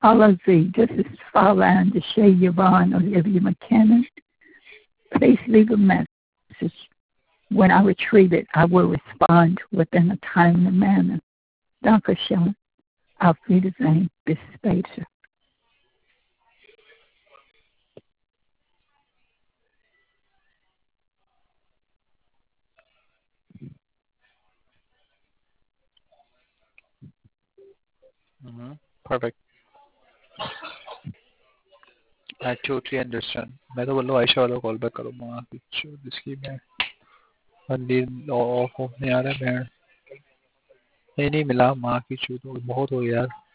policy. This is Farland Deshay Yvonne Olivia McKinnon. Please leave a message. When I retrieve it, I will respond within a timely manner. Dankeschön. Auf Wiedersehen. Bis später. Perfect. I totally understand. मैं तो बोल रहा हूँ आयशा वाला call back करो माँ की चोद इसकी मैं नींद ऑफ नहीं आ रहा है। मैं नहीं मिला माँ की चोद बहुत हो गया यार।